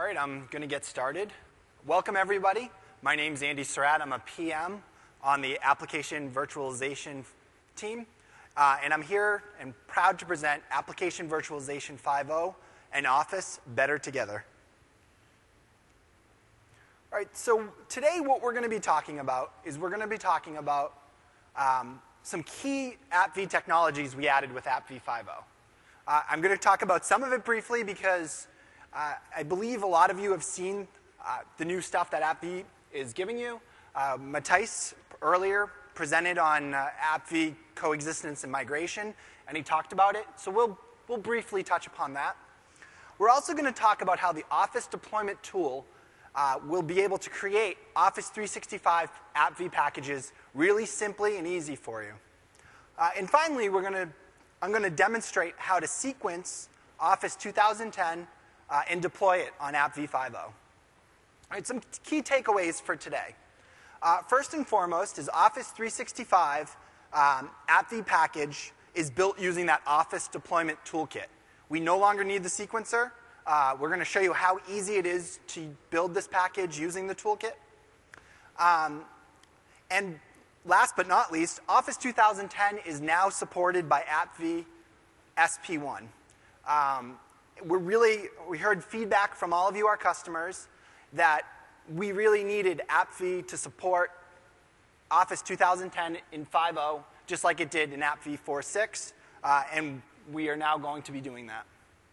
right, I'm going to get started. Welcome, everybody. My name's Andy Surratt. I'm a PM on the Application Virtualization team. And I'm here and proud to present Application Virtualization 5.0 and Office Better Together. All right, so today what we're going to be talking about is some key AppV technologies we added with AppV 5.0. I'm going to talk about some of it briefly because I believe a lot of you have seen the new stuff that AppV is giving you. Matthijs earlier presented on AppV coexistence and migration, and he talked about it. So we'll briefly touch upon that. We're also going to talk about how the Office deployment tool will be able to create Office 365 AppV packages really simply and easy for you. And finally, I'm going to demonstrate how to sequence Office 2010 and deploy it on AppV 5.0. All right, some key takeaways for today. First and foremost is Office 365 AppV package is built using that Office deployment toolkit. We no longer need the sequencer. We're going to show you how easy it is to build this package using the toolkit. And last but not least, Office 2010 is now supported by AppV SP1. We heard feedback from all of you, our customers, that we really needed AppV to support Office 2010 in 5.0, just like it did in AppV 4.6, and we are now going to be doing that.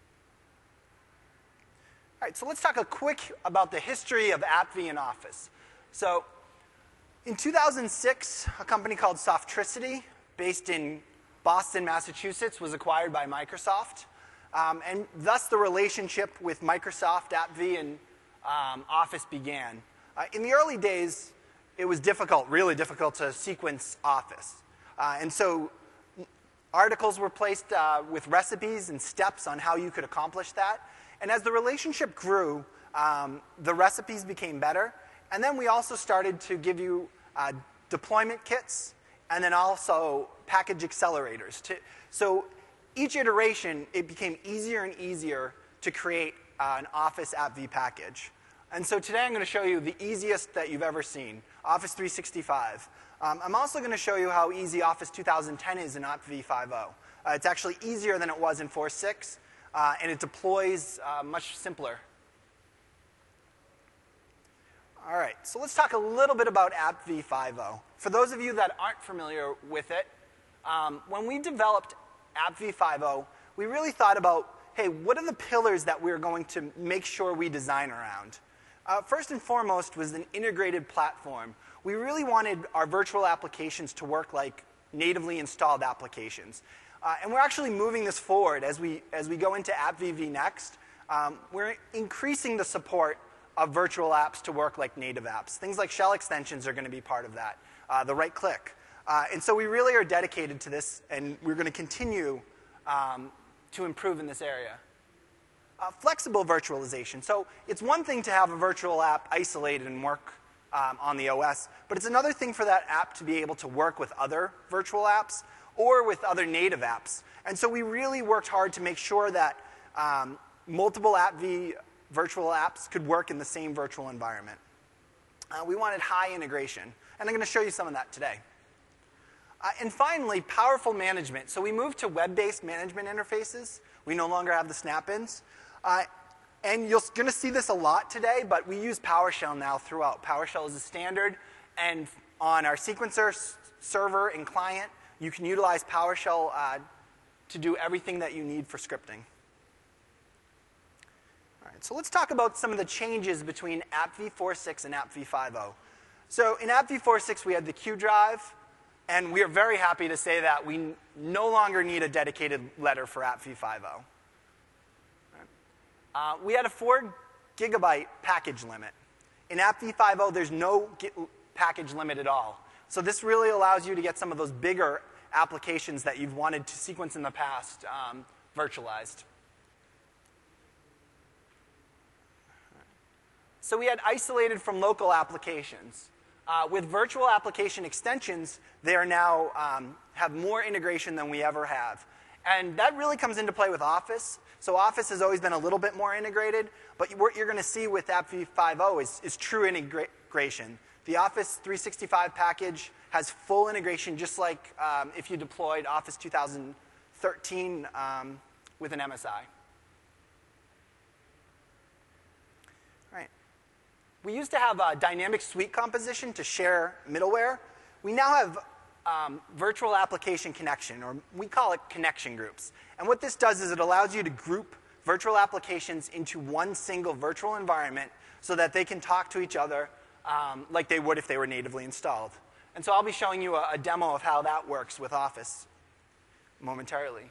All right, so let's talk about the history of AppV in Office. So in 2006, a company called Softricity, based in Boston, Massachusetts, was acquired by Microsoft. And thus the relationship with Microsoft, AppV, and Office began. In the early days, it was really difficult to sequence Office. And so articles were placed with recipes and steps on how you could accomplish that. And as the relationship grew, the recipes became better. And then we also started to give you deployment kits and then also package accelerators. So each iteration, it became easier and easier to create an Office AppV package. And so today I'm going to show you the easiest that you've ever seen, Office 365. I'm also going to show you how easy Office 2010 is in AppV 5.0. It's actually easier than it was in 4.6, and it deploys much simpler. All right, so let's talk a little bit about AppV 5.0. For those of you that aren't familiar with it, when we developed AppV 5.0, we really thought about, hey, what are the pillars that we're going to make sure we design around? First and foremost was an integrated platform. We really wanted our virtual applications to work like natively installed applications. And we're actually moving this forward as we go into AppV next. We're increasing the support of virtual apps to work like native apps. Things like shell extensions are going to be part of that, the right click. And so we really are dedicated to this, and we're going to continue to improve in this area. Flexible virtualization. So it's one thing to have a virtual app isolated and work on the OS, but it's another thing for that app to be able to work with other virtual apps or with other native apps. And so we really worked hard to make sure that multiple AppV virtual apps could work in the same virtual environment. We wanted high integration, and I'm going to show you some of that today. And finally, powerful management. So we moved to web-based management interfaces. We no longer have the snap-ins. And you're going to see this a lot today, but we use PowerShell now throughout. PowerShell is a standard, and on our sequencer, server, and client, you can utilize PowerShell to do everything that you need for scripting. All right, so let's talk about some of the changes between AppV 4.6 and AppV 5.0. So in AppV 4.6, we had the Q drive. And we are very happy to say that we no longer need a dedicated letter for AppV 5.0. We had a 4 gigabyte package limit. In AppV 5.0, there's no package limit at all. So this really allows you to get some of those bigger applications that you've wanted to sequence in the past virtualized. So we had isolated from local applications. With virtual application extensions, they are now have more integration than we ever have. And that really comes into play with Office. So Office has always been a little bit more integrated, but what you're going to see with AppV 5.0 is true integration. The Office 365 package has full integration, just like if you deployed Office 2013 with an MSI. Right. We used to have a dynamic suite composition to share middleware. We now have virtual application connection, or we call it connection groups. And what this does is it allows you to group virtual applications into one single virtual environment so that they can talk to each other like they would if they were natively installed. And so I'll be showing you a demo of how that works with Office momentarily.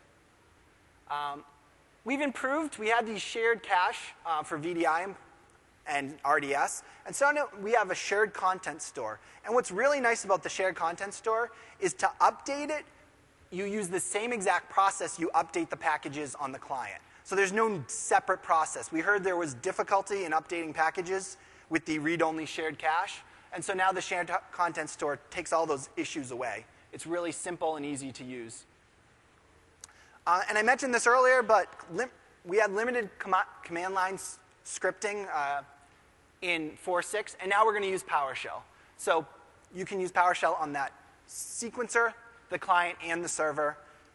We've improved. We had these shared cache for VDI and RDS. And so now we have a shared content store. And what's really nice about the shared content store is to update it, you use the same exact process you update the packages on the client. So there's no separate process. We heard there was difficulty in updating packages with the read-only shared cache. And so now the shared content store takes all those issues away. It's really simple and easy to use. And I mentioned this earlier, but we had limited command line scripting in 4.6, and now we're going to use PowerShell. So you can use PowerShell on that sequencer, the client, and the server.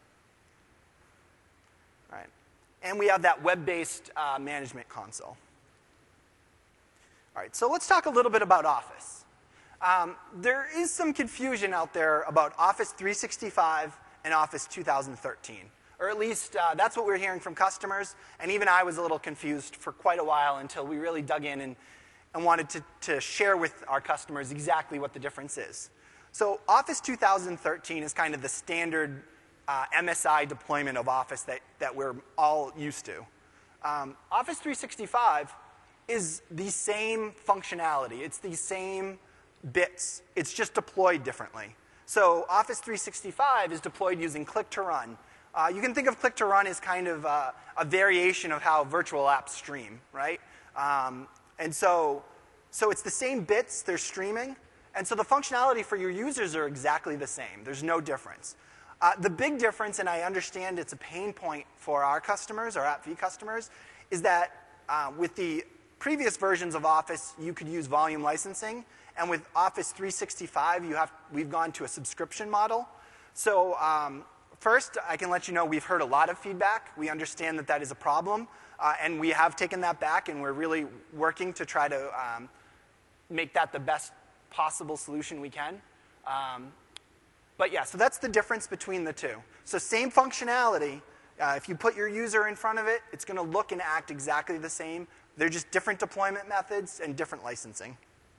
All right. And we have that web-based management console. All right, so let's talk a little bit about Office. There is some confusion out there about Office 365 and Office 2013. Or at least that's what we're hearing from customers. And even I was a little confused for quite a while until we really dug in and wanted to share with our customers exactly what the difference is. So Office 2013 is kind of the standard MSI deployment of Office that we're all used to. Office 365 is the same functionality. It's the same bits. It's just deployed differently. So Office 365 is deployed using Click to Run. You can think of Click to Run as kind of a variation of how virtual apps stream, right? And so it's the same bits, they're streaming. And so the functionality for your users are exactly the same. There's no difference. The big difference, and I understand it's a pain point for our customers, our AppV customers, is that with the previous versions of Office, you could use volume licensing. And with Office 365, we've gone to a subscription model. So first, I can let you know we've heard a lot of feedback. We understand that that is a problem. And we have taken that back, and we're really working to try to make that the best possible solution we can. But yeah, so that's the difference between the two. So same functionality. If you put your user in front of it, it's going to look and act exactly the same. They're just different deployment methods and different licensing.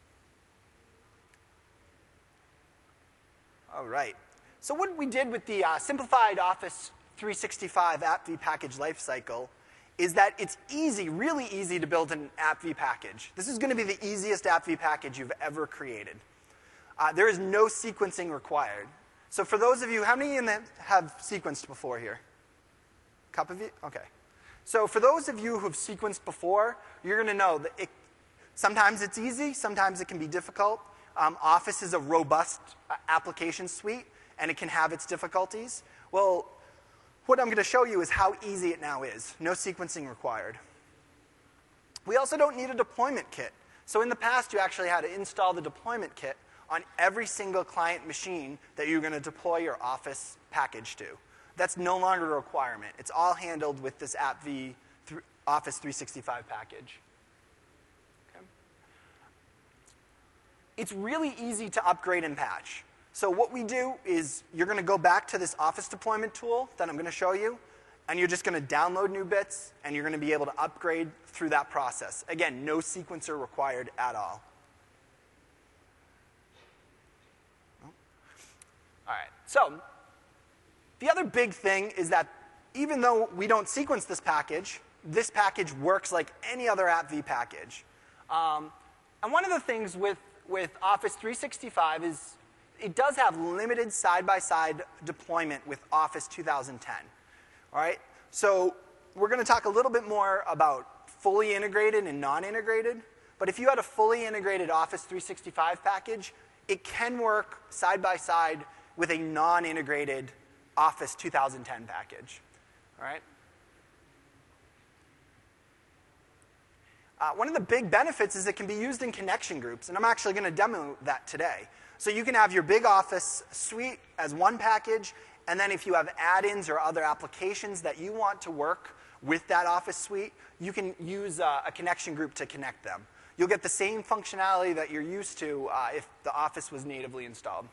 All right. So what we did with the simplified Office 365 AppV package lifecycle is that it's easy, really easy to build an AppV package. This is going to be the easiest AppV package you've ever created. There is no sequencing required. So for those of you, how many of you have sequenced before here? A couple of you? OK. So for those of you who have sequenced before, you're going to know that sometimes it's easy, sometimes it can be difficult. Office is a robust application suite, and it can have its difficulties. Well, what I'm going to show you is how easy it now is. No sequencing required. We also don't need a deployment kit. So in the past, you actually had to install the deployment kit on every single client machine that you're going to deploy your Office package to. That's no longer a requirement. It's all handled with this AppV Office 365 package. Okay. It's really easy to upgrade and patch. So what we do is you're going to go back to this Office deployment tool that I'm going to show you, and you're just going to download new bits, and you're going to be able to upgrade through that process. Again, no sequencer required at all. All right. So the other big thing is that even though we don't sequence this package works like any other AppV package. And one of the things with Office 365 is it does have limited side-by-side deployment with Office 2010. All right? So we're going to talk a little bit more about fully integrated and non-integrated. But if you had a fully integrated Office 365 package, it can work side-by-side with a non-integrated Office 2010 package. All right? One of the big benefits is it can be used in connection groups, and I'm actually going to demo that today. So you can have your big Office suite as one package, and then if you have add-ins or other applications that you want to work with that Office suite, you can use a connection group to connect them. You'll get the same functionality that you're used to if the Office was natively installed.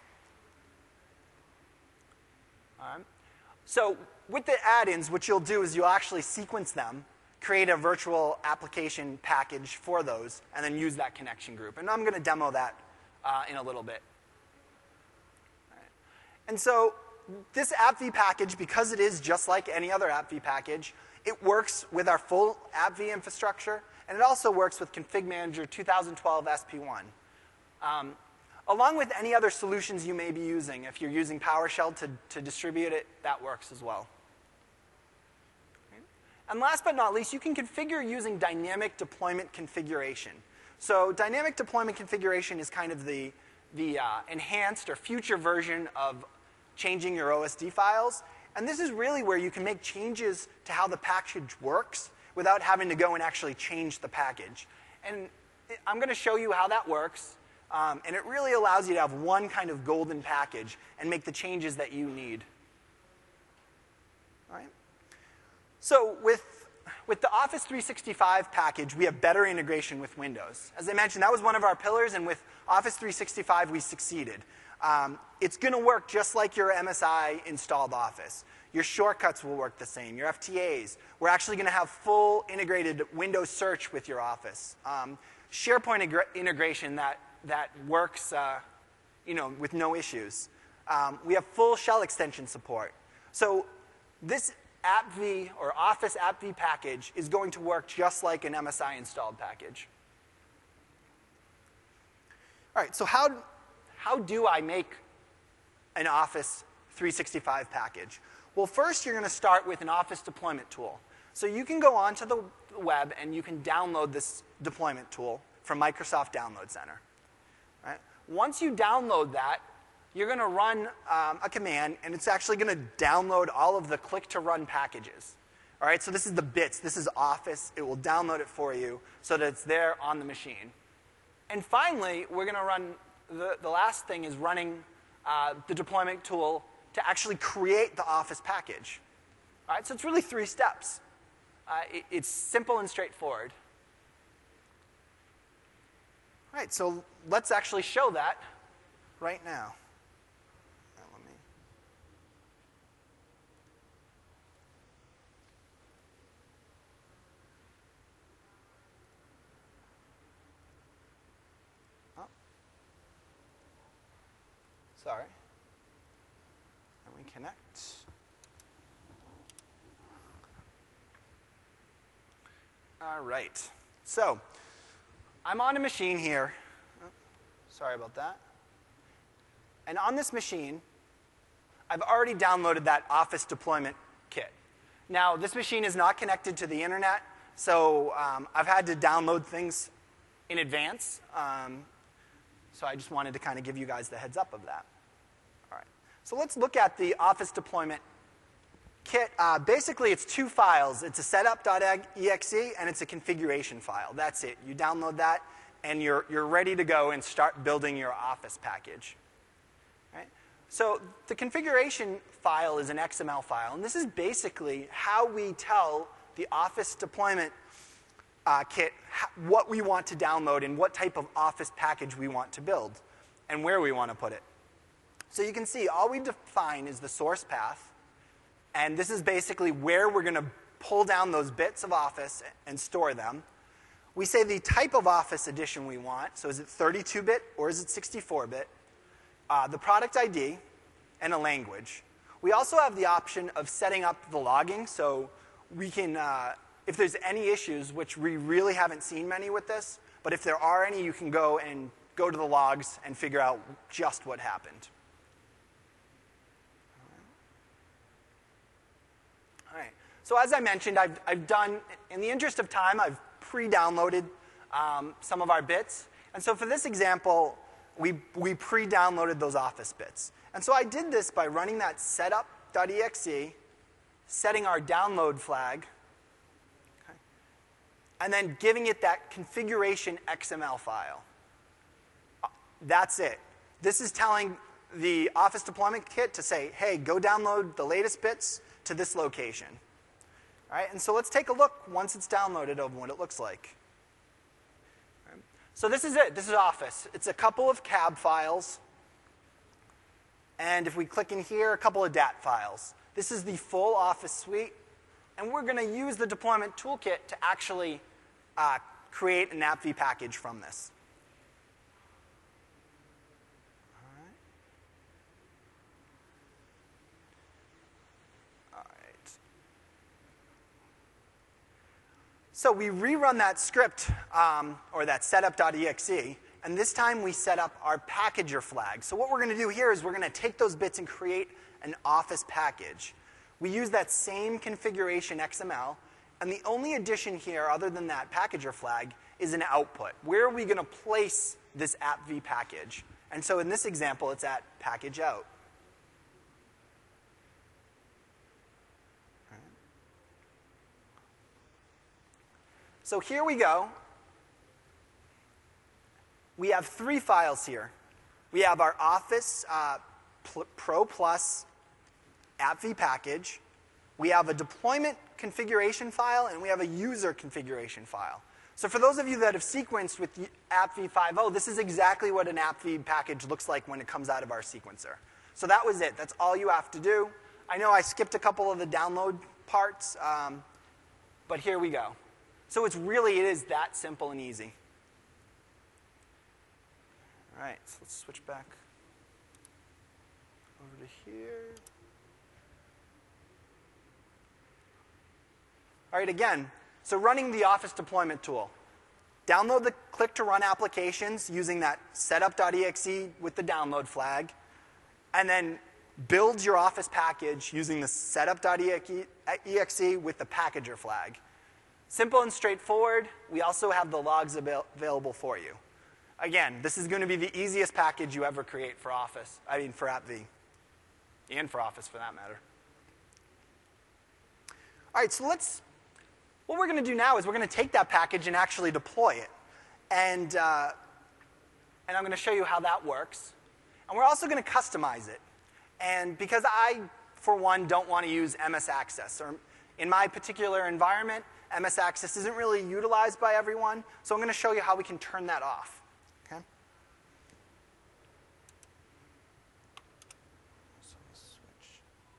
All right. So with the add-ins, what you'll do is you'll actually sequence them, create a virtual application package for those, and then use that connection group. And I'm going to demo that in a little bit. All right. And so this AppV package, because it is just like any other AppV package, it works with our full AppV infrastructure, and it also works with Config Manager 2012 SP1. Along with any other solutions you may be using, if you're using PowerShell to distribute it, that works as well. And last but not least, you can configure using dynamic deployment configuration. So dynamic deployment configuration is kind of the enhanced or future version of changing your OSD files. And this is really where you can make changes to how the package works without having to go and actually change the package. And I'm going to show you how that works. And it really allows you to have one kind of golden package and make the changes that you need. All right? So with the Office 365 package, we have better integration with Windows. As I mentioned, that was one of our pillars, and with Office 365, we succeeded. It's going to work just like your MSI installed Office. Your shortcuts will work the same, your FTAs. We're actually going to have full integrated Windows search with your Office. SharePoint integration that works with no issues. We have full shell extension support. So this AppV or Office AppV package is going to work just like an MSI installed package. All right, so how do I make an Office 365 package? Well, first you're going to start with an Office deployment tool. So you can go onto the web and you can download this deployment tool from Microsoft Download Center. Right? Once you download that, you're going to run a command, and it's actually going to download all of the click-to-run packages. All right, so this is the bits. This is Office. It will download it for you so that it's there on the machine. And finally, we're going to run, the last thing is running the deployment tool to actually create the Office package. All right, so it's really 3 steps. It's simple and straightforward. All right, so let's actually show that right now. Sorry. Let me connect. All right. So I'm on a machine here. Oh, sorry about that. And on this machine, I've already downloaded that Office deployment kit. Now, this machine is not connected to the internet, so I've had to download things in advance. So I just wanted to kind of give you guys the heads up of that. All right. So let's look at the Office deployment kit. Basically, it's 2 files. It's a setup.exe and it's a configuration file. That's it. You download that, and you're ready to go and start building your Office package. Right? So the configuration file is an XML file, and this is basically how we tell the Office deployment kit what we want to download and what type of Office package we want to build and where we want to put it. So you can see all we define is the source path, and this is basically where we're going to pull down those bits of Office and store them. We say the type of Office edition we want, so is it 32-bit or is it 64-bit, the product ID, and a language. We also have the option of setting up the logging, so we can if there's any issues, which we really haven't seen many with this, but if there are any, you can go to the logs and figure out just what happened. All right. So as I mentioned, I've done, in the interest of time, I've pre-downloaded some of our bits. And so for this example, we pre-downloaded those Office bits. And so I did this by running that setup.exe setting our download flag, okay, and then giving it that configuration XML file. That's it. This is telling the Office Deployment Kit to say, hey, go download the latest bits to this location. All right, and so let's take a look once it's downloaded of what it looks like. All right. So this is it. This is Office. It's a couple of cab files. And if we click in here, a couple of DAT files. This is the full Office suite. And we're going to use the deployment toolkit to actually create an AppV package from this. So we rerun that script, or that setup.exe, and this time we set up our packager flag. So what we're going to do here is we're going to take those bits and create an Office package. We use that same configuration XML, and the only addition here, other than that packager flag, is an output. Where are we going to place this AppV package? And so in this example, it's at package out. So here we go. We have 3 files here. We have our Office Pro Plus AppV package. We have a deployment configuration file, and we have a user configuration file. So for those of you that have sequenced with AppV 5.0, this is exactly what an AppV package looks like when it comes out of our sequencer. So that was it. That's all you have to do. I know I skipped a couple of the download parts, but here we go. So it is that simple and easy. All right, so let's switch back over to here. All right, again, so running the Office deployment tool. Download the click to run applications using that setup.exe with the download flag, and then build your Office package using the setup.exe with the packager flag. Simple and straightforward. We also have the logs available for you. Again, this is going to be the easiest package you ever create for Office. I mean, for AppV. And for Office, for that matter. All right, so what we're going to do now is we're going to take that package and actually deploy it. And I'm going to show you how that works. And we're also going to customize it. And because I, for one, don't want to use MS Access, or in my particular environment, MS Access isn't really utilized by everyone, so I'm going to show you how we can turn that off. Okay? So let's switch.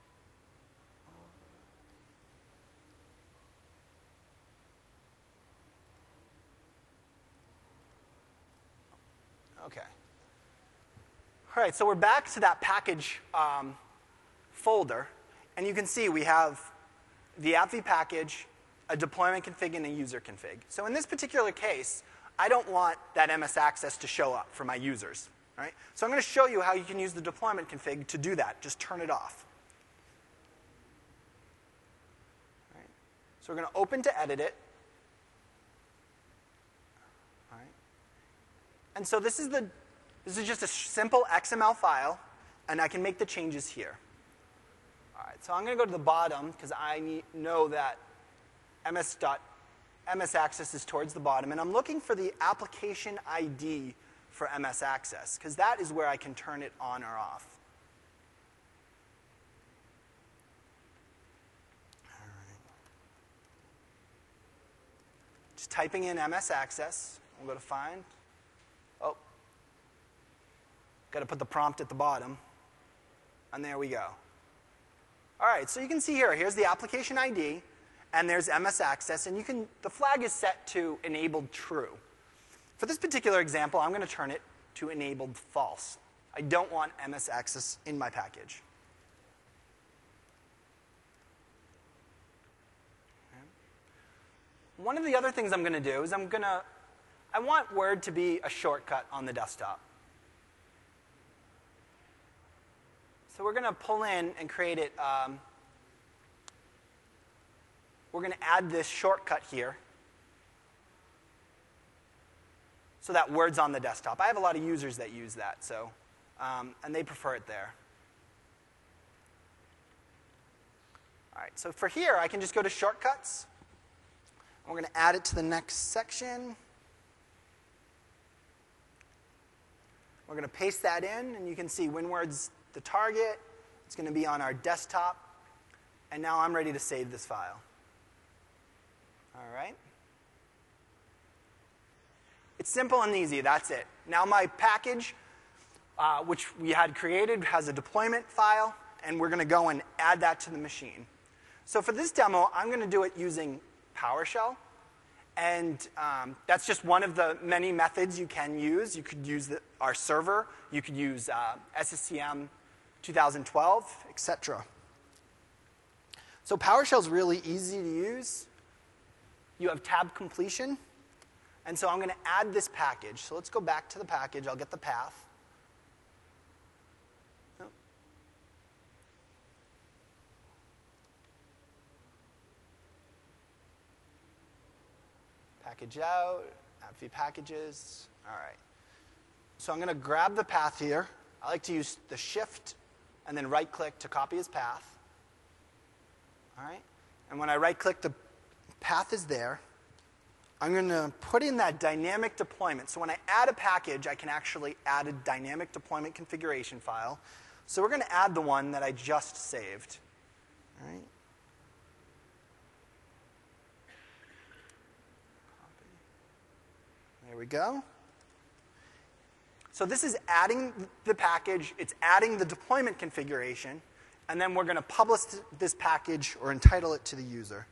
Okay. All right, so we're back to that package folder, and you can see we have the AppV package, a deployment config, and a user config. So in this particular case, I don't want that MS Access to show up for my users. Right? So I'm going to show you how you can use the deployment config to do that. Just turn it off. Right? So we're going to open to edit it. All right. And so this is just a simple XML file, and I can make the changes here. All right, so I'm going to go to the bottom because I know that MS Access is towards the bottom, and I'm looking for the application ID for MS Access, because that is where I can turn it on or off. All right. Just typing in MS Access. We'll go to find. Oh. Got to put the prompt at the bottom. And there we go. All right, so you can see here's the application ID. And there's MS Access, and the flag is set to enabled true. For this particular example, I'm going to turn it to enabled false. I don't want MS Access in my package. Okay. One of the other things I'm going to do is I want Word to be a shortcut on the desktop. So we're going to pull in and create it. We're going to add this shortcut here so that Word's on the desktop. I have a lot of users that use that, so and they prefer it there. All right, so for here, I can just go to Shortcuts. We're going to add it to the next section. We're going to paste that in, and you can see WinWord's the target. It's going to be on our desktop. And now I'm ready to save this file. All right. It's simple and easy. That's it. Now my package, which we had created, has a deployment file, and we're going to go and add that to the machine. So for this demo, I'm going to do it using PowerShell. And that's just one of the many methods you can use. You could use our server. You could use SSCM 2012, etc. So PowerShell is really easy to use. You have tab completion. And so I'm going to add this package. So let's go back to the package. I'll get the path. Oh. Package out, AppV packages. All right. So I'm going to grab the path here. I like to use the Shift and then right-click to copy his path. All right. And when I right-click, the path is there. I'm going to put in that dynamic deployment. So when I add a package, I can actually add a dynamic deployment configuration file. So we're going to add the one that I just saved. All right. There we go. So this is adding the package. It's adding the deployment configuration. And then we're going to publish this package or entitle it to the user.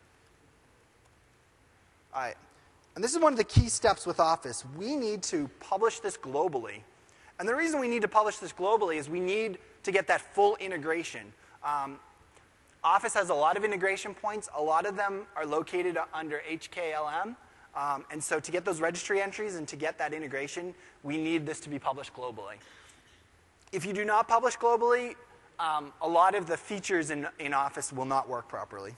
All right. And this is one of the key steps with Office. We need to publish this globally. And the reason we need to publish this globally is we need to get that full integration. Office has a lot of integration points. A lot of them are located under HKLM. And so to get those registry entries and to get that integration, we need this to be published globally. If you do not publish globally, a lot of the features in Office will not work properly.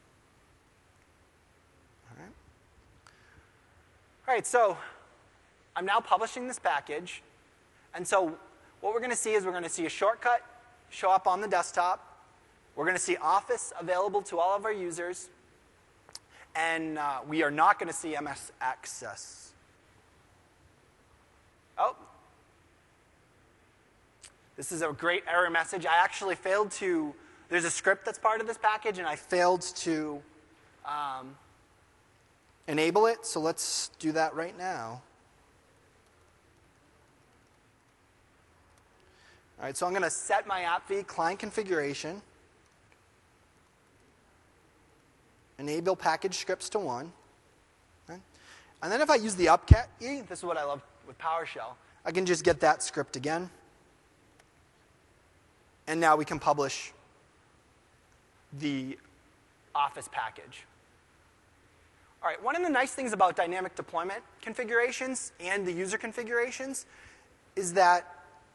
All right, so I'm now publishing this package. And so what we're going to see is we're going to see a shortcut show up on the desktop. We're going to see Office available to all of our users. And we are not going to see MS Access. Oh. This is a great error message. I actually failed to, there's a script that's part of this package, and I failed to enable it. So let's do that right now. All right, so I'm going to set my AppV client configuration. Enable package scripts to 1. Okay. And then if I use the up key, this is what I love with PowerShell, I can just get that script again. And now we can publish the Office package. All right, one of the nice things about dynamic deployment configurations and the user configurations is that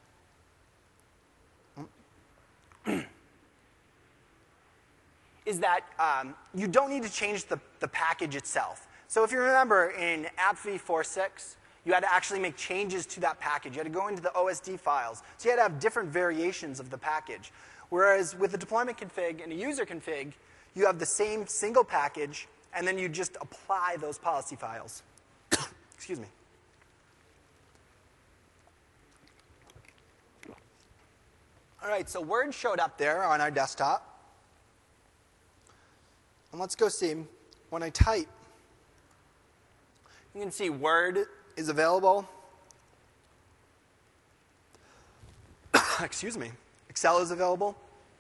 you don't need to change the package itself. So if you remember in AppV 4.6, you had to actually make changes to that package. You had to go into the OSD files. So you had to have different variations of the package. Whereas with the deployment config and a user config, you have the same single package, and then you just apply those policy files. Excuse me. All right, so Word showed up there on our desktop. And let's go see. When I type, you can see Word is available. Excuse me. Excel is available.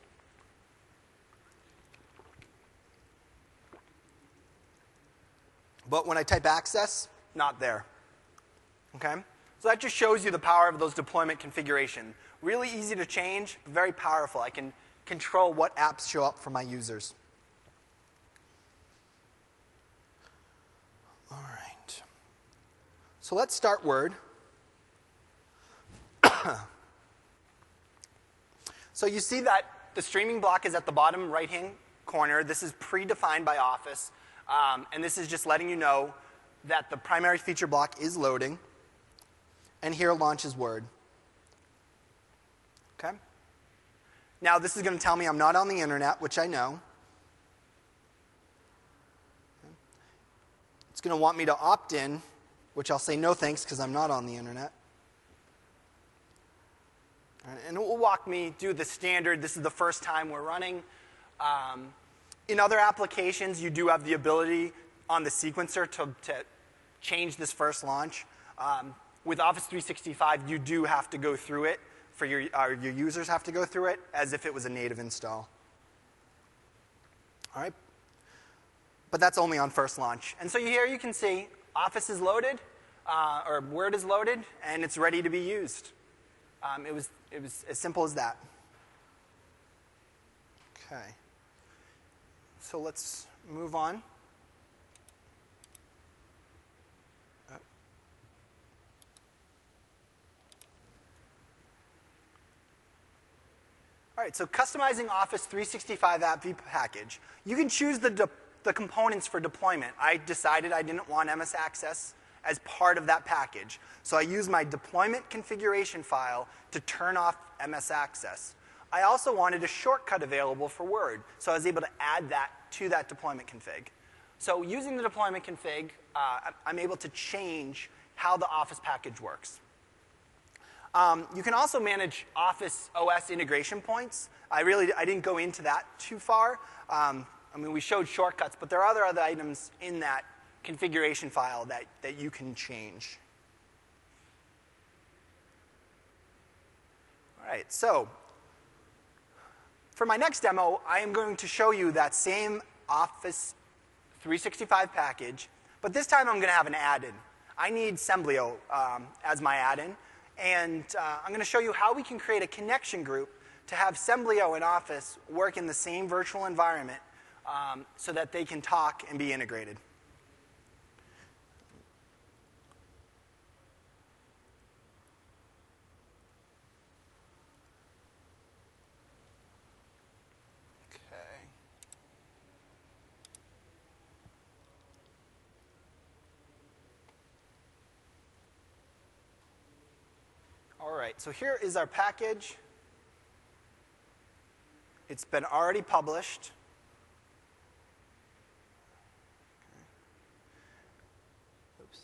But when I type access, not there. Okay? So that just shows you the power of those deployment configuration. Really easy to change, very powerful. I can control what apps show up for my users. All right. So let's start Word. So you see that the streaming block is at the bottom right-hand corner. This is predefined by Office. And this is just letting you know that the primary feature block is loading. And here launches Word. Okay? Now this is going to tell me I'm not on the internet, which I know. It's going to want me to opt in, which I'll say no thanks because I'm not on the internet. And it will walk me through the standard. This is the first time we're running. In other applications, you do have the ability on the sequencer to change this first launch. With Office 365, you do have to go through it. For your users have to go through it as if it was a native install. All right? But that's only on first launch. And so here you can see Office is loaded, or Word is loaded, and it's ready to be used. It was as simple as that. Okay. So let's move on. All right, so customizing Office 365 AppV package. You can choose the components for deployment. I decided I didn't want MS Access as part of that package. So I used my deployment configuration file to turn off MS Access. I also wanted a shortcut available for Word, so I was able to add that to that deployment config. So using the deployment config, I'm able to change how the Office package works. You can also manage Office OS integration points. I didn't go into that too far. I mean, we showed shortcuts, but there are other items in that configuration file that you can change. All right, so for my next demo, I am going to show you that same Office 365 package, but this time I'm going to have an add-in. I need Semblio as my add-in. And I'm going to show you how we can create a connection group to have Semblio and Office work in the same virtual environment so that they can talk and be integrated. Okay. All right, so here is our package. It's been already published. Okay. Oops.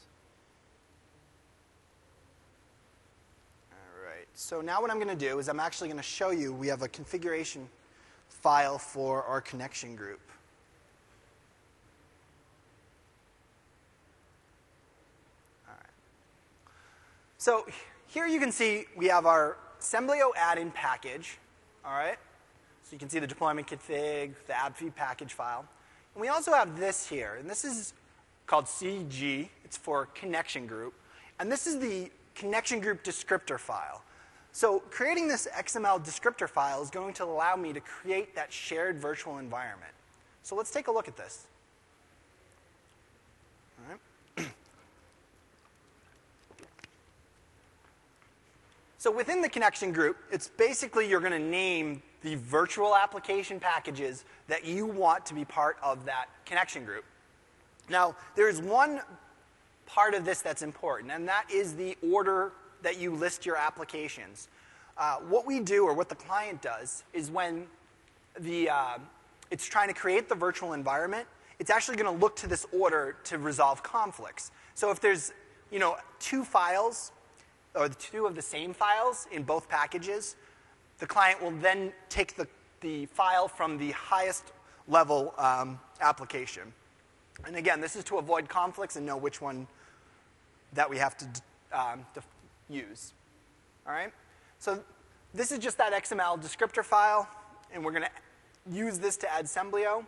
All right, so now what I'm going to do is I'm actually going to show you we have a configuration file for our connection group. All right. So here you can see we have our Semblio add-in package, all right? So you can see the deployment config, the AppV package file. And we also have this here, and this is called CG. It's for connection group. And this is the connection group descriptor file. So creating this XML descriptor file is going to allow me to create that shared virtual environment. So let's take a look at this. All right. So within the connection group, it's basically you're going to name the virtual application packages that you want to be part of that connection group. Now, there's one part of this that's important, and that is the order that you list your applications. What we do, or what the client does, is when it's trying to create the virtual environment, it's actually going to look to this order to resolve conflicts. So if there's two files, or two of the same files in both packages, the client will then take the file from the highest level application. And again, this is to avoid conflicts and know which one that we have to use. All right? So this is just that XML descriptor file, and we're going to use this to add Semblio.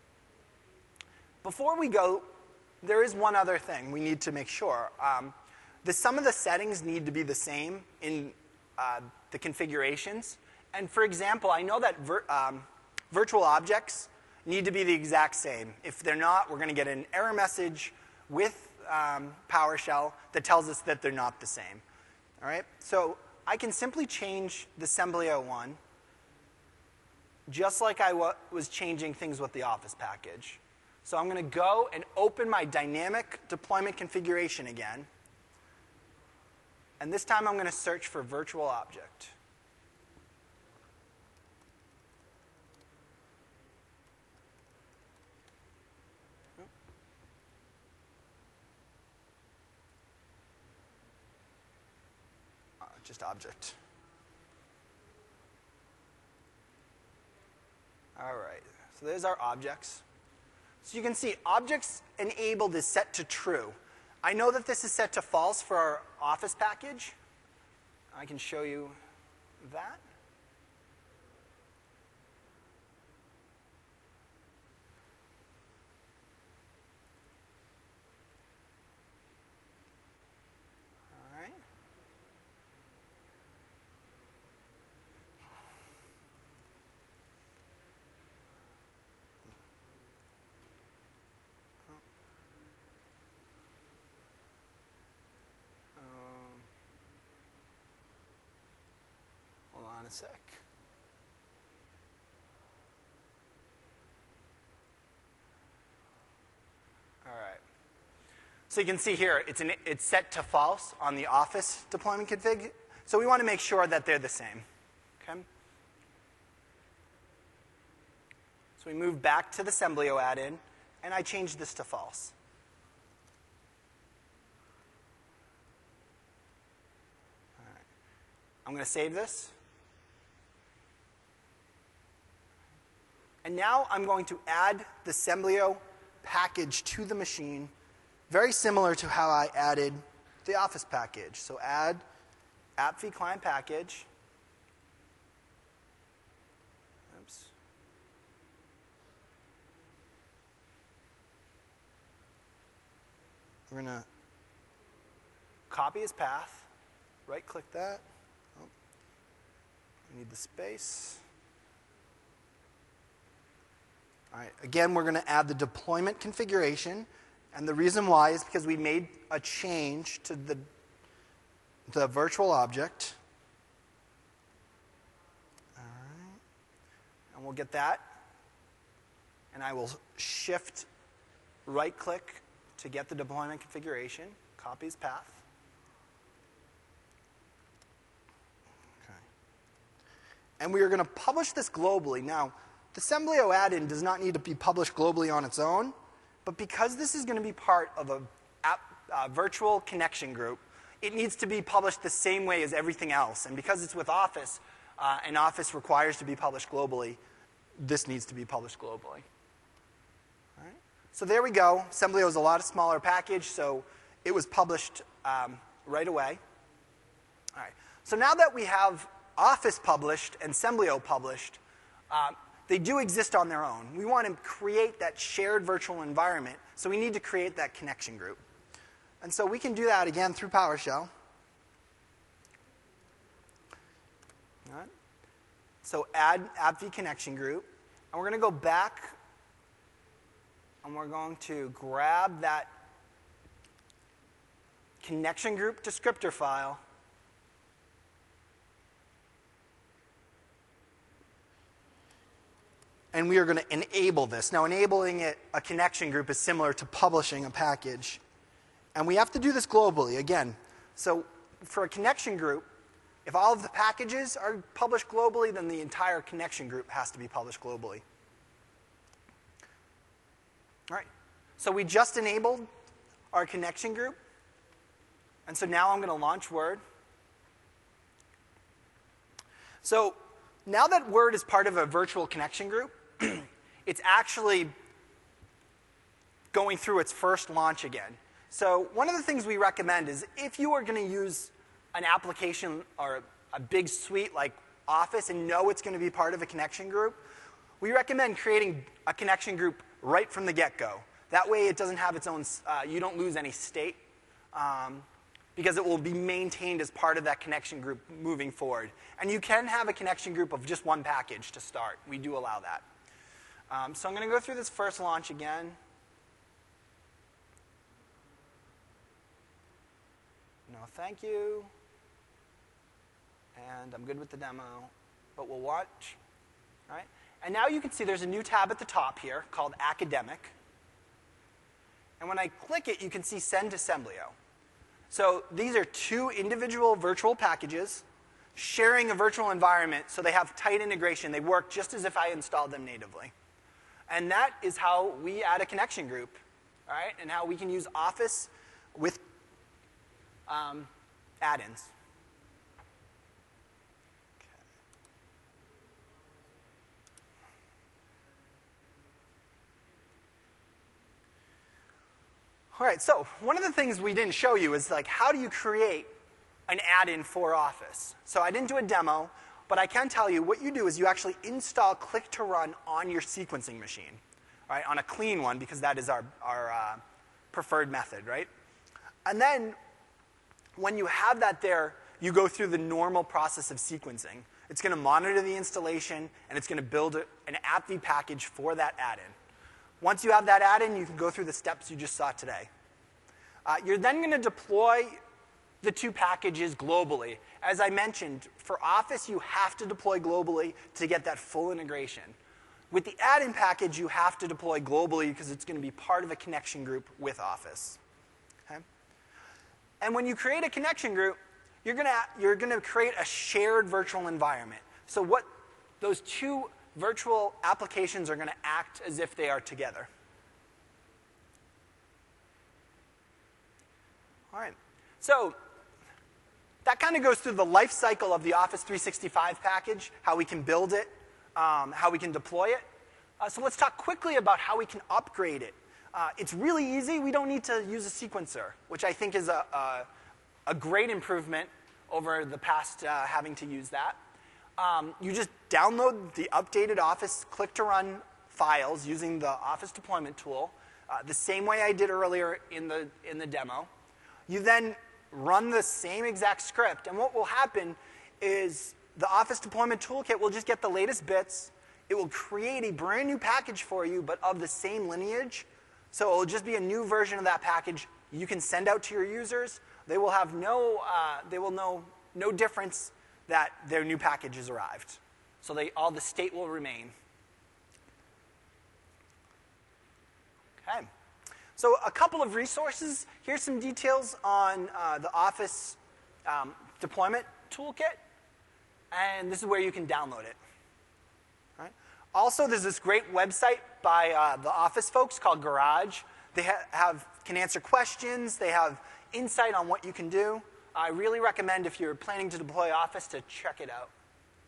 Before we go, there is one other thing we need to make sure. Some of the settings need to be the same in the configurations. And for example, I know that virtual objects need to be the exact same. If they're not, we're going to get an error message with PowerShell that tells us that they're not the same. All right? So I can simply change the Semblio one just like I was changing things with the Office package. So I'm going to go and open my dynamic deployment configuration again. And this time I'm going to search for virtual object. just object. All right, so there's our objects. So you can see objects enabled is set to true. I know that this is set to false for our Office package. I can show you that. All right. Hold on a sec. All right. So you can see here, it's set to false on the Office deployment config. So we want to make sure that they're the same. Okay? So we move back to the Semblio add-in, and I change this to false. All right. I'm going to save this. And now I'm going to add the Semblio package to the machine, very similar to how I added the Office package. So add appv client package. Oops. We're going to copy his path, right-click that. Oh. We need the space. All right, again, we're going to add the deployment configuration. And the reason why is because we made a change to the virtual object. All right. And we'll get that. And I will shift right-click to get the deployment configuration. Copies path. Okay. And we are going to publish this globally. Now, the Semblio add-in does not need to be published globally on its own, but because this is going to be part of a virtual connection group, it needs to be published the same way as everything else. And because it's with Office, and Office requires to be published globally, this needs to be published globally. All right. So there we go. Semblio is a lot smaller package, so it was published right away. All right. So now that we have Office published and Semblio published, they do exist on their own. We want to create that shared virtual environment, so we need to create that connection group. And so we can do that again through PowerShell. All right. So add appv connection group. And we're going to go back, and we're going to grab that connection group descriptor file. And we are going to enable this. Now, enabling a connection group is similar to publishing a package. And we have to do this globally, again. So for a connection group, if all of the packages are published globally, then the entire connection group has to be published globally. All right. So we just enabled our connection group. And so now I'm going to launch Word. So now that Word is part of a virtual connection group, it's actually going through its first launch again. So one of the things we recommend is if you are going to use an application or a big suite like Office and know it's going to be part of a connection group, we recommend creating a connection group right from the get-go. That way it doesn't have its own, you don't lose any state, because it will be maintained as part of that connection group moving forward. And you can have a connection group of just one package to start. We do allow that. So I'm going to go through this first launch again. No, thank you. And I'm good with the demo, but we'll watch. All right. And now you can see there's a new tab at the top here called Academic. And when I click it, you can see Send to Semblio. So these are two individual virtual packages sharing a virtual environment, so they have tight integration. They work just as if I installed them natively. And that is how we add a connection group, all right, and how we can use Office with add-ins. All right, so one of the things we didn't show you is like how do you create an add-in for Office? So I didn't do a demo, but I can tell you what you do is you actually install Click to Run on your sequencing machine, right? On a clean one because that is our preferred method, right? And then when you have that there, you go through the normal process of sequencing. It's going to monitor the installation, and it's going to build an AppV package for that add-in. Once you have that add-in, you can go through the steps you just saw today. You're then going to deploy the two packages globally. As I mentioned, for Office, you have to deploy globally to get that full integration. With the add-in package, you have to deploy globally because it's going to be part of a connection group with Office. Okay? And when you create a connection group, you're going to create a shared virtual environment. So what those two virtual applications are going to act as if they are together. All right. So that kind of goes through the life cycle of the Office 365 package, how we can build it, how we can deploy it. So let's talk quickly about how we can upgrade it. It's really easy. We don't need to use a sequencer, which I think is a great improvement over the past having to use that. You just download the updated Office Click to Run files using the Office deployment tool, the same way I did earlier in the demo. You then run the same exact script, and what will happen is the Office deployment toolkit will just get the latest bits. It will create a brand new package for you, but of the same lineage. So it will just be a new version of that package you can send out to your users. They will have no difference that their new package has arrived. So all the state will remain. Okay. So a couple of resources. Here's some details on the Office deployment toolkit. And this is where you can download it. All right. Also, there's this great website by the Office folks called Garage. They can answer questions. They have insight on what you can do. I really recommend if you're planning to deploy Office to check it out.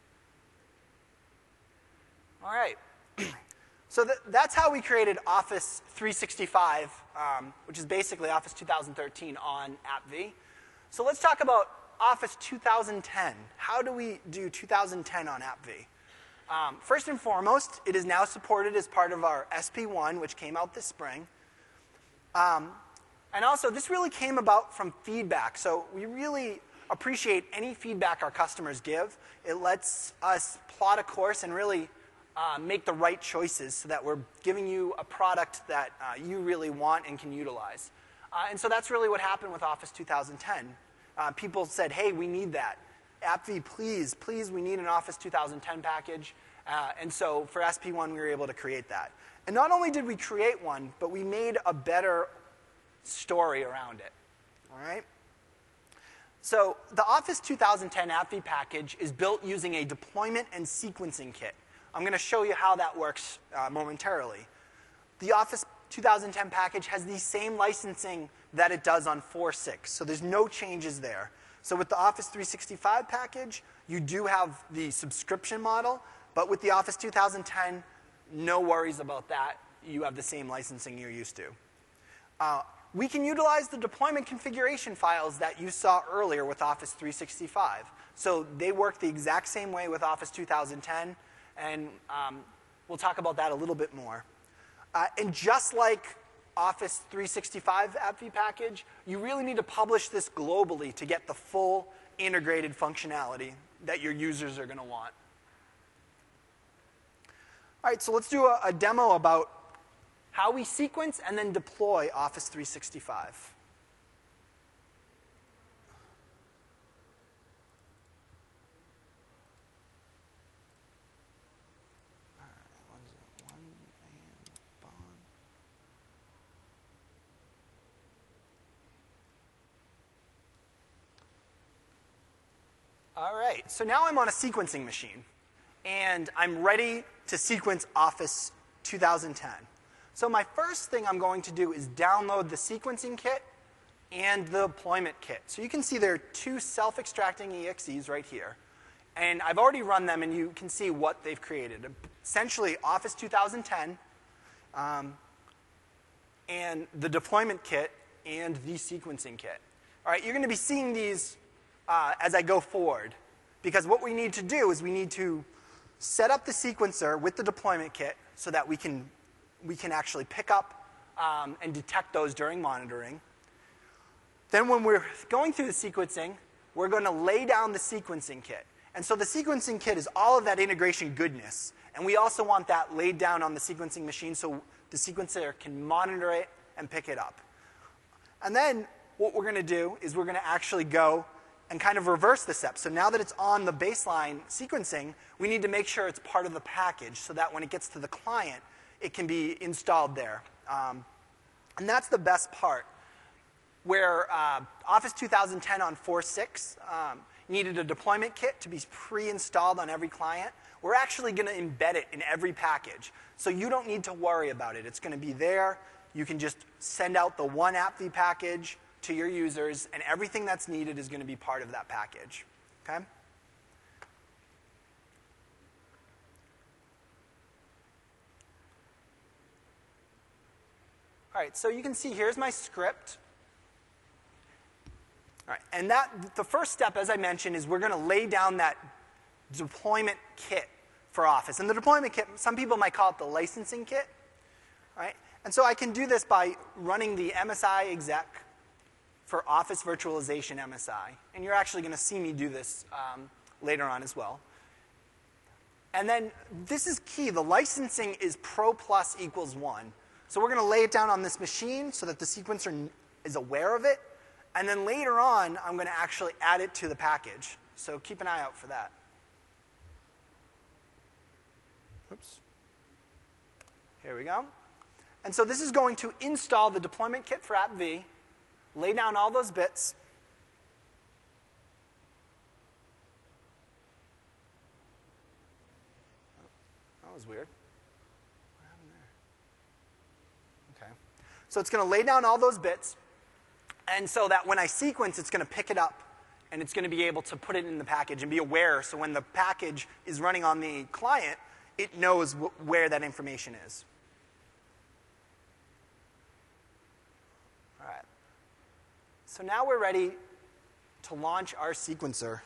All right. So that's how we created Office 365, which is basically Office 2013 on AppV. So let's talk about Office 2010. How do we do 2010 on AppV? First and foremost, it is now supported as part of our SP1, which came out this spring. And also, this really came about from feedback. So we really appreciate any feedback our customers give. It lets us plot a course and really make the right choices so that we're giving you a product that you really want and can utilize. And so that's really what happened with Office 2010. People said, hey, we need that. AppV, please, please, we need an Office 2010 package. And so for SP1, we were able to create that. And not only did we create one, but we made a better story around it. All right? So the Office 2010 AppV package is built using a deployment and sequencing kit. I'm going to show you how that works momentarily. The Office 2010 package has the same licensing that it does on 4.6, so there's no changes there. So with the Office 365 package, you do have the subscription model, but with the Office 2010, no worries about that. You have the same licensing you're used to. We can utilize the deployment configuration files that you saw earlier with Office 365. So they work the exact same way with Office 2010, and we'll talk about that a little bit more. And just like Office 365 AppV package, you really need to publish this globally to get the full integrated functionality that your users are going to want. All right, so let's do a demo about how we sequence and then deploy Office 365. All right, so now I'm on a sequencing machine, and I'm ready to sequence Office 2010. So my first thing I'm going to do is download the sequencing kit and the deployment kit. So you can see there are two self-extracting EXEs right here. And I've already run them, and you can see what they've created. Essentially, Office 2010 and the deployment kit and the sequencing kit. All right, you're going to be seeing these as I go forward, because what we need to do is we need to set up the sequencer with the deployment kit so that we can actually pick up and detect those during monitoring. Then when we're going through the sequencing, we're going to lay down the sequencing kit. And so the sequencing kit is all of that integration goodness. And we also want that laid down on the sequencing machine so the sequencer can monitor it and pick it up. And then what we're going to do is we're going to actually go and kind of reverse the step. So now that it's on the baseline sequencing, we need to make sure it's part of the package so that when it gets to the client, it can be installed there. And that's the best part. Where Office 2010 on 4.6 needed a deployment kit to be pre-installed on every client, we're actually going to embed it in every package. So you don't need to worry about it. It's going to be there. You can just send out the one AppV package to your users, and everything that's needed is going to be part of that package. Okay? All right, so you can see here's my script. All right, and the first step, as I mentioned, is we're going to lay down that deployment kit for Office. And the deployment kit, some people might call it the licensing kit. Right? And so I can do this by running the MSI exec for Office Virtualization MSI. And you're actually going to see me do this later on as well. And then this is key. The licensing is pro plus equals 1. So we're going to lay it down on this machine so that the sequencer is aware of it. And then later on, I'm going to actually add it to the package. So keep an eye out for that. Oops. Here we go. And so this is going to install the deployment kit for AppV, lay down all those bits. That was weird. What happened there? Okay. So it's going to lay down all those bits. And so that when I sequence, it's going to pick it up, and it's going to be able to put it in the package and be aware. So when the package is running on the client, it knows where that information is. All right. So now we're ready to launch our sequencer.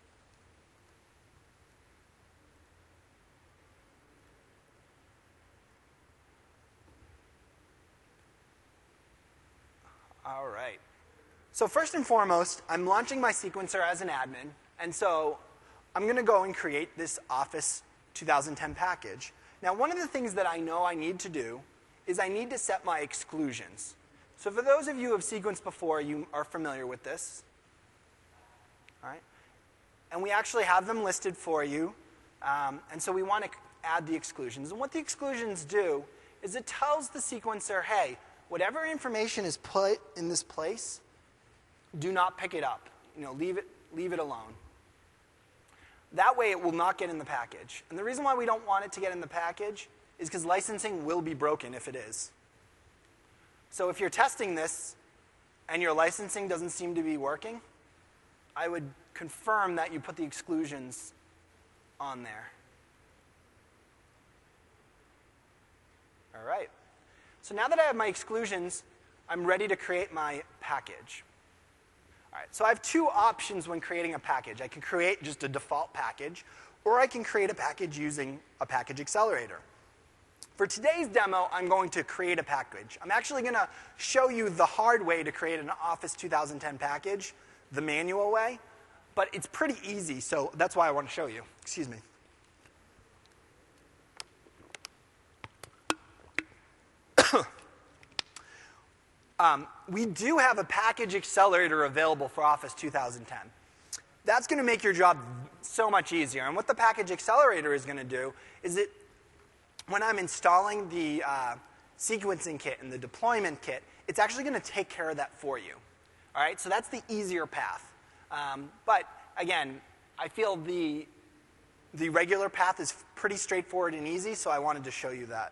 All right. So first and foremost, I'm launching my sequencer as an admin. And so I'm going to go and create this Office 2010 package. Now, one of the things that I know I need to do is I need to set my exclusions. So for those of you who have sequenced before, you are familiar with this. All right? And we actually have them listed for you. And so we want to add the exclusions. And what the exclusions do is it tells the sequencer, hey, whatever information is put in this place, do not pick it up. Leave it alone. That way it will not get in the package. And the reason why we don't want it to get in the package is because licensing will be broken if it is. So if you're testing this and your licensing doesn't seem to be working, I would confirm that you put the exclusions on there. All right. So now that I have my exclusions, I'm ready to create my package. All right, so I have two options when creating a package. I can create just a default package, or I can create a package using a package accelerator. For today's demo, I'm going to create a package. I'm actually going to show you the hard way to create an Office 2010 package, the manual way, but it's pretty easy, so that's why I want to show you. Excuse me. We do have a package accelerator available for Office 2010. That's going to make your job so much easier. And what the package accelerator is going to do is when I'm installing the sequencing kit and the deployment kit, it's actually going to take care of that for you. All right, so that's the easier path. But again, I feel the regular path is pretty straightforward and easy, so I wanted to show you that.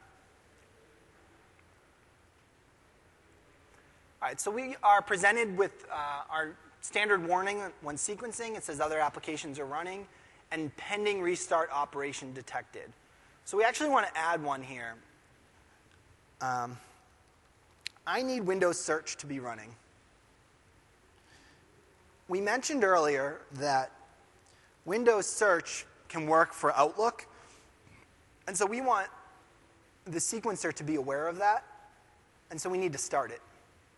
All right, so we are presented with our standard warning when sequencing. It says other applications are running, and pending restart operation detected. So we actually want to add one here. I need Windows Search to be running. We mentioned earlier that Windows Search can work for Outlook. And so we want the sequencer to be aware of that. And so we need to start it.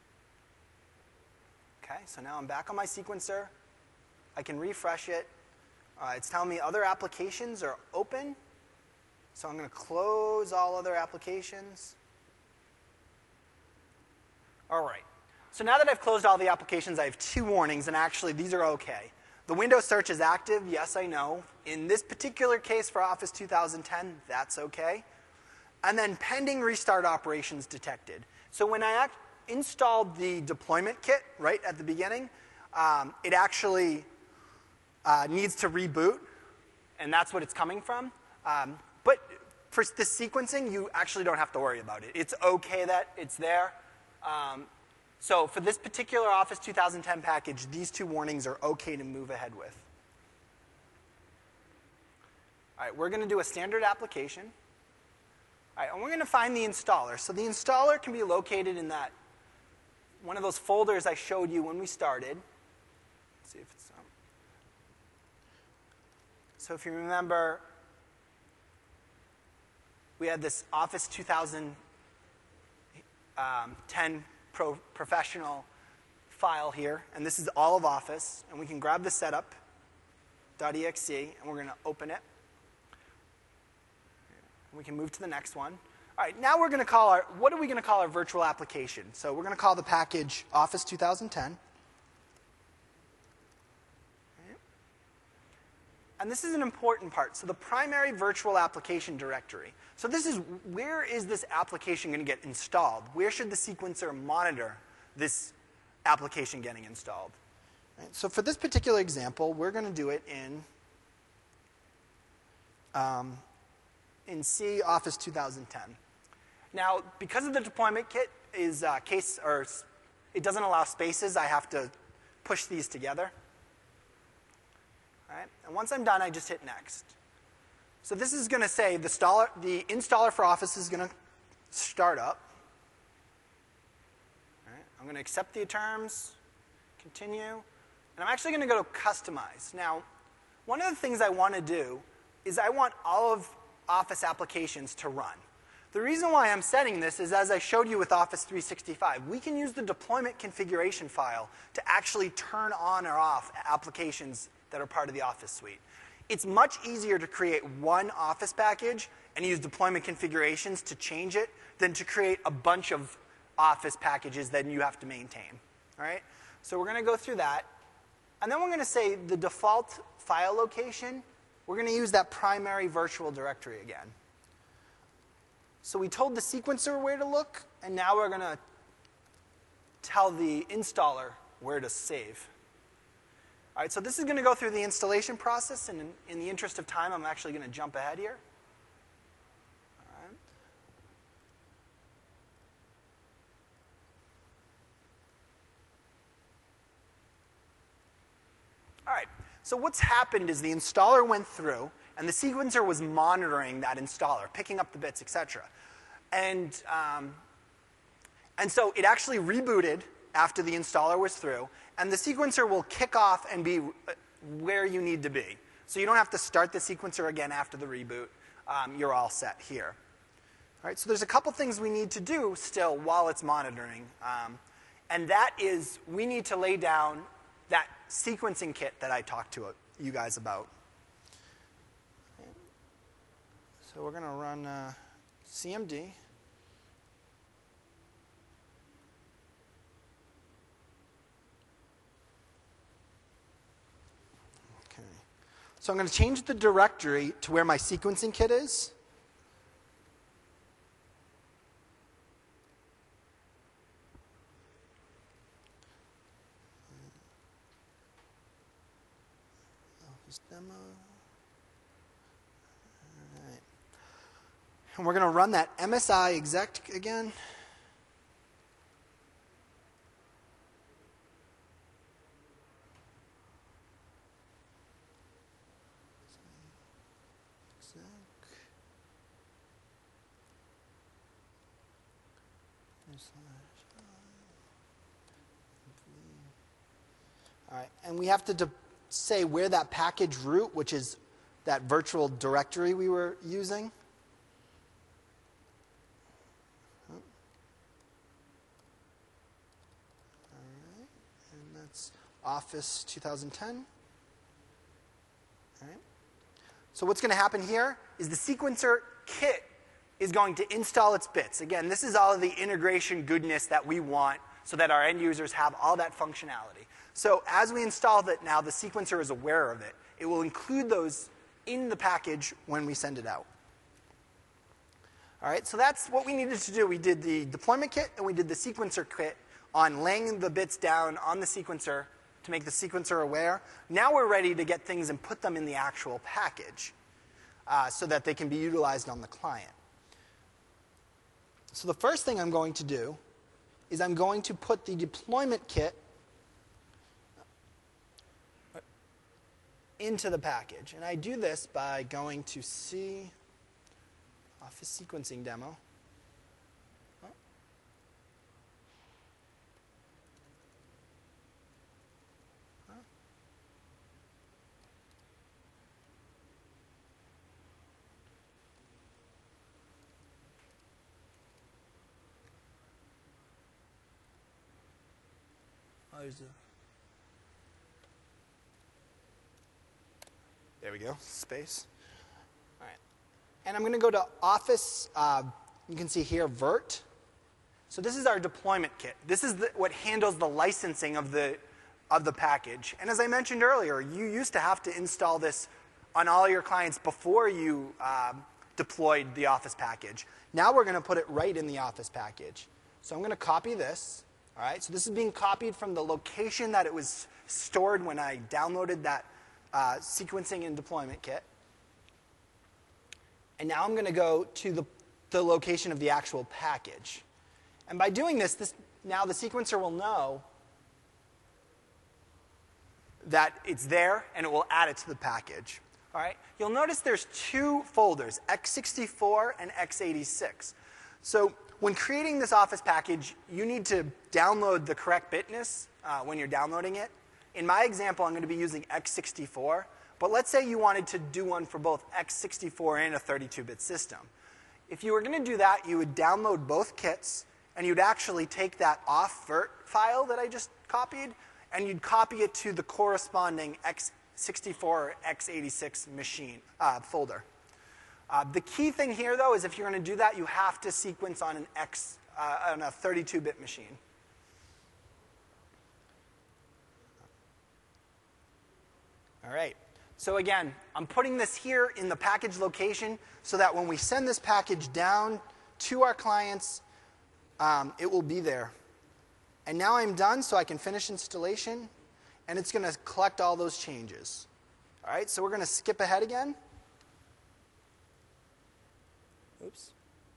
Okay, so now I'm back on my sequencer. I can refresh it. It's telling me other applications are open. So I'm going to close all other applications. All right. So now that I've closed all the applications, I have 2 warnings, and actually these are okay. The Windows Search is active, yes, I know. In this particular case for Office 2010, that's okay. And then pending restart operations detected. So when I installed the deployment kit right at the beginning, it actually needs to reboot, and that's what it's coming from. But for the sequencing, you actually don't have to worry about it. It's okay that it's there. So for this particular Office 2010 package, these 2 warnings are okay to move ahead with. All right, we're going to do a standard application. All right, and we're going to find the installer. So the installer can be located in that one of those folders I showed you when we started. Let's see if it's So if you remember, we had this Office 2010 Professional file here, and this is all of Office, and we can grab the setup.exe, and we're going to open it. We can move to the next one. All right, now we're going to call what are we going to call our virtual application? So we're going to call the package Office 2010. And this is an important part. So the primary virtual application directory. So this is, where is this application going to get installed? Where should the sequencer monitor this application getting installed? Right? So for this particular example, we're going to do it in C Office 2010. Now, because of the deployment kit is it doesn't allow spaces, I have to push these together. All right? And once I'm done, I just hit next. So this is going to say the installer for Office is going to start up. All right? I'm going to accept the terms, continue, and I'm actually going to go to Customize. Now, one of the things I want to do is I want all of Office applications to run. The reason why I'm setting this is, as I showed you with Office 365, we can use the deployment configuration file to actually turn on or off applications that are part of the Office suite. It's much easier to create one Office package and use deployment configurations to change it than to create a bunch of Office packages that you have to maintain. All right? So we're going to go through that. And then we're going to say the default file location, we're going to use that primary virtual directory again. So we told the sequencer where to look, and now we're going to tell the installer where to save. All right, so this is going to go through the installation process, and in the interest of time, I'm actually going to jump ahead here. All right. All right, so what's happened is the installer went through, and the sequencer was monitoring that installer, picking up the bits, etc. And so it actually rebooted after the installer was through, and the sequencer will kick off and be where you need to be. So you don't have to start the sequencer again after the reboot. You're all set here. All right, so there's a couple things we need to do still while it's monitoring. And that is, we need to lay down that sequencing kit that I talked to you guys about. So we're going to run CMD. Okay. So I'm going to change the directory to where my sequencing kit is. Office demo. All right. And we're going to run that MSI exec again. All right, and we have to say where that package root, which is that virtual directory we were using. All right, and that's Office 2010. All right. So what's going to happen here is the sequencer kit is going to install its bits. Again, this is all of the integration goodness that we want so that our end users have all that functionality. So as we install it now, the sequencer is aware of it. It will include those in the package when we send it out. All right, so that's what we needed to do. We did the deployment kit and we did the sequencer kit on laying the bits down on the sequencer to make the sequencer aware. Now we're ready to get things and put them in the actual package so that they can be utilized on the client. So the first thing I'm going to do is I'm going to put the deployment kit into the package. And I do this by going to C, Office Sequencing Demo. There we go, space. All right. And I'm going to go to Office, you can see here, Vert. So this is our deployment kit. This is what handles the licensing of the package. And as I mentioned earlier, you used to have to install this on all your clients before you deployed the Office package. Now we're going to put it right in the Office package. So I'm going to copy this. All right, so this is being copied from the location that it was stored when I downloaded that sequencing and deployment kit. And now I'm going to go to the location of the actual package. And by doing this, now the sequencer will know that it's there, and it will add it to the package. All right, you'll notice there's two folders, x64 and x86. So when creating this Office package, you need to download the correct bitness when you're downloading it. In my example, I'm going to be using x64. But let's say you wanted to do one for both x64 and a 32-bit system. If you were going to do that, you would download both kits, and you'd actually take that off-vert file that I just copied, and you'd copy it to the corresponding x64 or x86 machine folder. The key thing here, though, is if you're going to do that, you have to sequence on on a 32-bit machine. All right. So again, I'm putting this here in the package location so that when we send this package down to our clients, it will be there. And now I'm done, so I can finish installation, and it's going to collect all those changes. All right, so we're going to skip ahead again. Oops.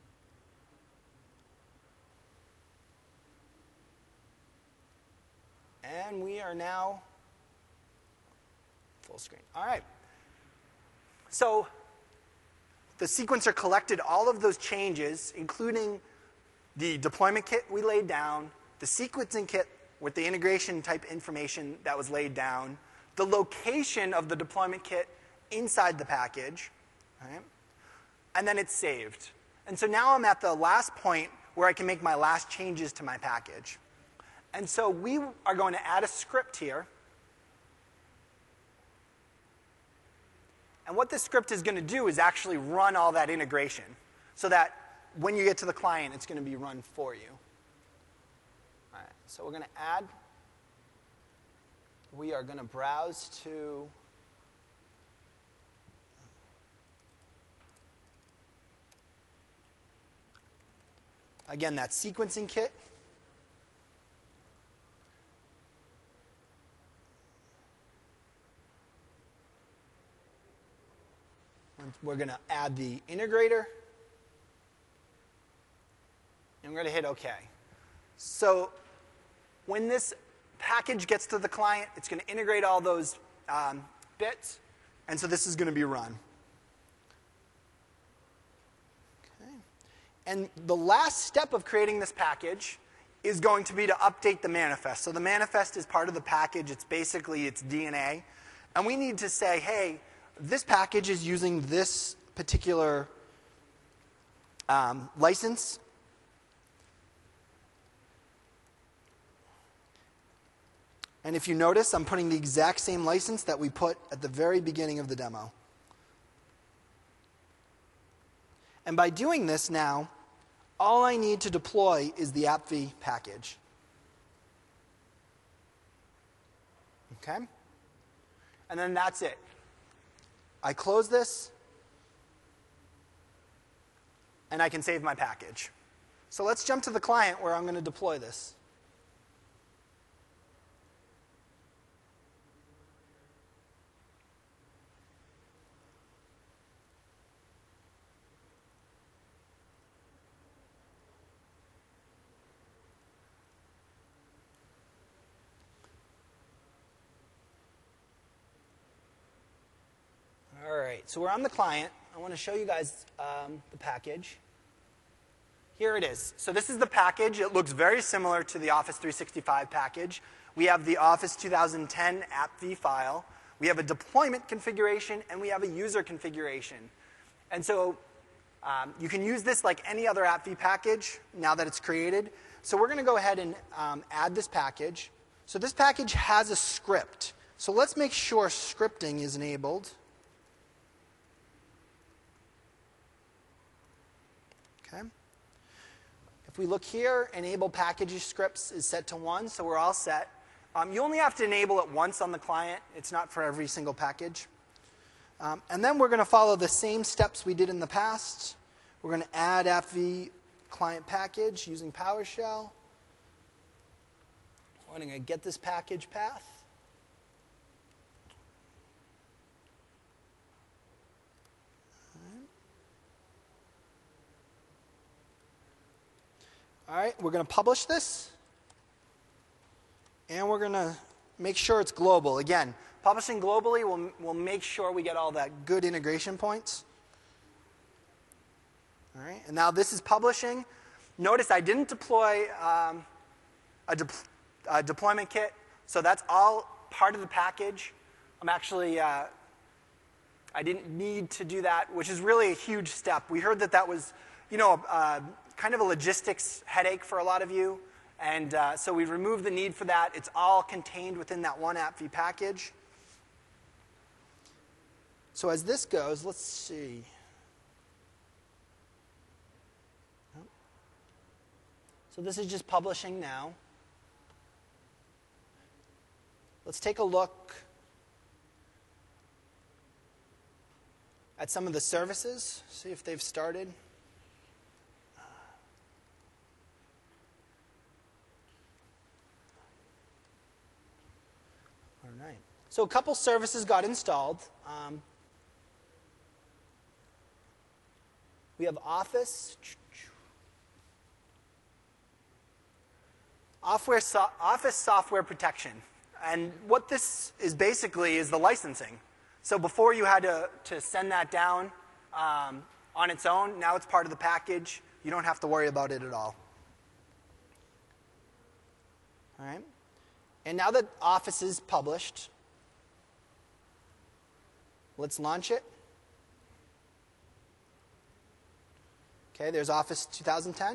And we are now full screen. All right. So the sequencer collected all of those changes, including the deployment kit we laid down, the sequencing kit with the integration type information that was laid down, the location of the deployment kit inside the package, right? And then it's saved. And so now I'm at the last point where I can make my last changes to my package. And so we are going to add a script here. And what this script is going to do is actually run all that integration so that when you get to the client, it's going to be run for you. All right, so we're going to add. We are going to browse to again, that sequencing kit. We're going to add the integrator. And we're going to hit OK. So when this package gets to the client, it's going to integrate all those bits. And so this is going to be run. Okay. And the last step of creating this package is going to be to update the manifest. So the manifest is part of the package. It's basically its DNA. And we need to say, hey, this package is using this particular license. And if you notice, I'm putting the exact same license that we put at the very beginning of the demo. And by doing this now, all I need to deploy is the AppV package. Okay? And then that's it. I close this, and I can save my package. So let's jump to the client where I'm going to deploy this. All right, so we're on the client. I want to show you guys the package. Here it is. So this is the package. It looks very similar to the Office 365 package. We have the Office 2010 AppV file. We have a deployment configuration, and we have a user configuration. And so you can use this like any other AppV package now that it's created. So we're going to go ahead and add this package. So this package has a script. So let's make sure scripting is enabled. Okay. If we look here, enable package scripts is set to 1, so we're all set. You only have to enable it once on the client. It's not for every single package. And then we're going to follow the same steps we did in the past. We're going to add AppV client package using PowerShell. We're going to get this package path. All right, we're going to publish this, and we're going to make sure it's global. Again, publishing globally will make sure we get all that good integration points. All right, and now this is publishing. Notice I didn't deploy a deployment kit, so that's all part of the package. I'm actually, I didn't need to do that, which is really a huge step. We heard that was, kind of a logistics headache for a lot of you. And so we removed the need for that. It's all contained within that one AppV package. So as this goes, let's see. So this is just publishing now. Let's take a look at some of the services, see if they've started. All right. So a couple services got installed. We have Office Software Protection. And what this is basically is the licensing. So before you had to send that down on its own, now it's part of the package. You don't have to worry about it at all. All right. And now that Office is published, let's launch it. Okay, there's Office 2010.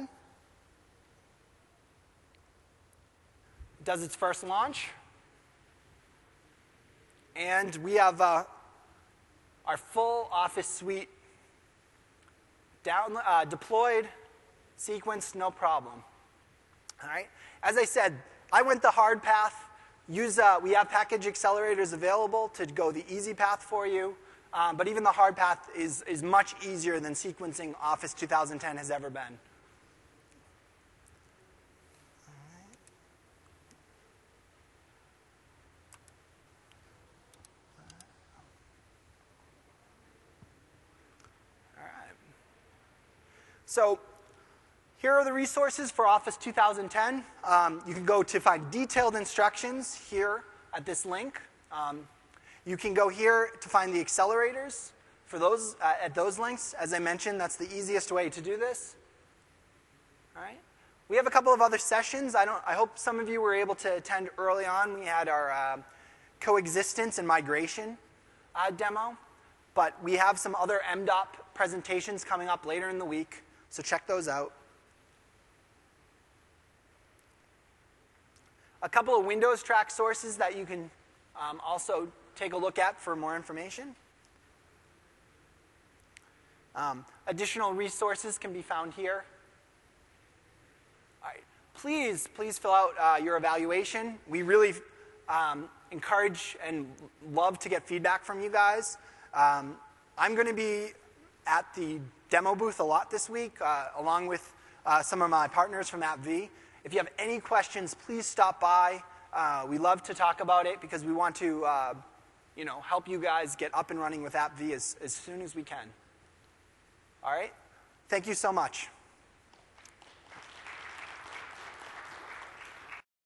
It does its first launch. And we have our full Office suite deployed, sequenced, no problem. All right. As I said, I went the hard path. We have package accelerators available to go the easy path for you. But even the hard path is much easier than sequencing Office 2010 has ever been. All right. So here are the resources for Office 2010. You can go to find detailed instructions here at this link. You can go here to find the accelerators for those at those links. As I mentioned, that's the easiest way to do this. All right. We have a couple of other sessions. I hope some of you were able to attend early on. We had our coexistence and migration demo. But we have some other MDOP presentations coming up later in the week, so check those out. A couple of Windows track sources that you can also take a look at for more information. Additional resources can be found here. All right. Please fill out your evaluation. We really encourage and love to get feedback from you guys. I'm going to be at the demo booth a lot this week, along with some of my partners from AppV. If you have any questions, please stop by. We love to talk about it because we want to help you guys get up and running with AppV as soon as we can. All right? Thank you so much.